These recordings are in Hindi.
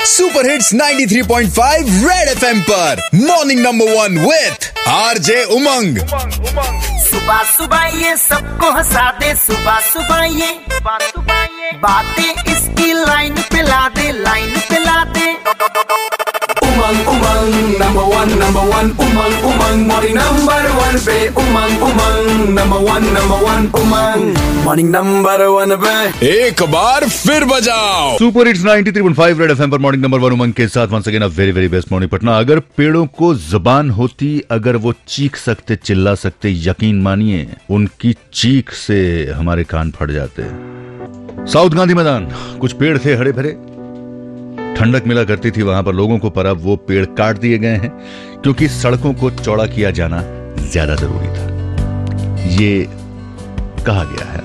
सुपर हिट्स 93.5 रेड एफएम पर morning number 1 with RJ Umang. सुबह सुबह ये सबको हंसा दे, सुबह सुबह ये बातें इसकी लाइन पे ला दे, लाइन पे ला दे। Umang Umang number one Umang Umang morning number 1 पे Umang Umang number one Umang morning number 1 पे एक बार फिर बजाओ। सुपर हिट्स 93.5 रेड एफएम पर मॉर्निंग नंबर 1 उमंग के साथ once again a very very best morning Patna. अगर पेड़ों को जुबान होती, अगर वो चीख सकते, चिल्ला सकते, यकीन मानिए उनकी चीख से हमारे कान फट जाते। साउथ गांधी मैदान, कुछ पेड़ थे हरे भरे, ठंडक मिला करती थी वहां पर लोगों को, पर अब वो पेड़ काट दिए गए हैं क्योंकि सड़कों को चौड़ा किया जाना ज्यादा जरूरी था, ये कहा गया है।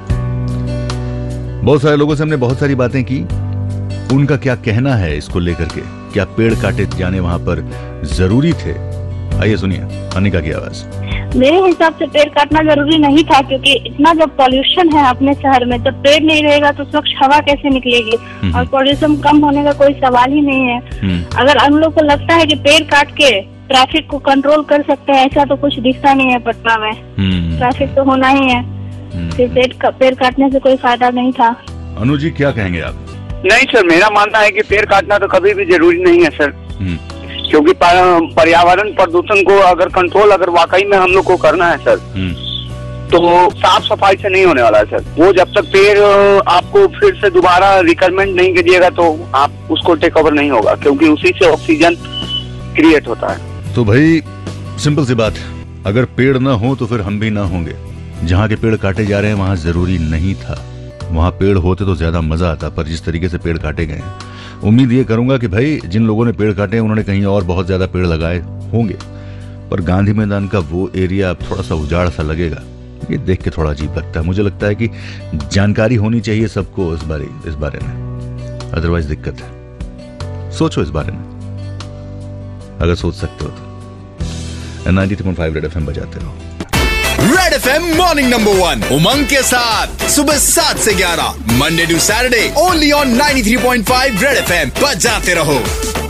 बहुत सारे लोगों से हमने बहुत सारी बातें की, उनका क्या कहना है इसको लेकर के, क्या पेड़ काटे जाने वहां पर जरूरी थे? आइए सुनिए अनिका की आवाज। मेरे हिसाब से पेड़ काटना जरूरी नहीं था, क्योंकि इतना जब पॉल्यूशन है अपने शहर में, जब पेड़ नहीं रहेगा तो स्वच्छ हवा कैसे निकलेगी, और पॉल्यूशन कम होने का कोई सवाल ही नहीं है। अगर हम लोग को लगता है कि पेड़ काट के ट्रैफिक को कंट्रोल कर सकते हैं, ऐसा तो कुछ दिखता नहीं है पटना में। ट्रैफिक तो होना ही है, फिर पेड़ काटने से कोई फायदा नहीं था। अनु जी क्या कहेंगे आप? नहीं सर, मेरा मानना है कि पेड़ काटना तो कभी भी जरूरी नहीं है सर, क्योंकि पर्यावरण प्रदूषण को अगर कंट्रोल अगर वाकई में हम लोग को करना है सर, तो साफ सफाई से नहीं होने वाला है सर। वो जब तक पेड़ आपको फिर से दोबारा रिक्वायरमेंट नहीं कीजिएगा तो आप उसको टेक ओवर नहीं होगा, क्योंकि उसी से ऑक्सीजन क्रिएट होता है। तो भाई सिंपल सी बात, अगर पेड़ ना हो तो फिर हम भी ना होंगे। जहाँ के पेड़ काटे जा रहे हैं वहां जरूरी नहीं था, वहां पेड़ होते तो ज्यादा मजा आता, पर जिस तरीके से पेड़ काटे गए हैं, उम्मीद ये करूंगा कि भाई जिन लोगों ने पेड़ काटे उन्होंने कहीं और बहुत ज्यादा पेड़ लगाए होंगे, पर गांधी मैदान का वो एरिया अब थोड़ा सा उजाड़ सा लगेगा। ये देख के थोड़ा अजीब लगता है। मुझे लगता है कि जानकारी होनी चाहिए सबको इस बारे में, अदरवाइज दिक्कत है। सोचो इस बारे में, अगर सोच सकते हो तो 93.5 रेड एफएम बजाते रहो। Red FM morning number 1 Umang के साथ सुबह 7 से 11 Monday to Saturday only on 93.5 red FM बजाते रहो।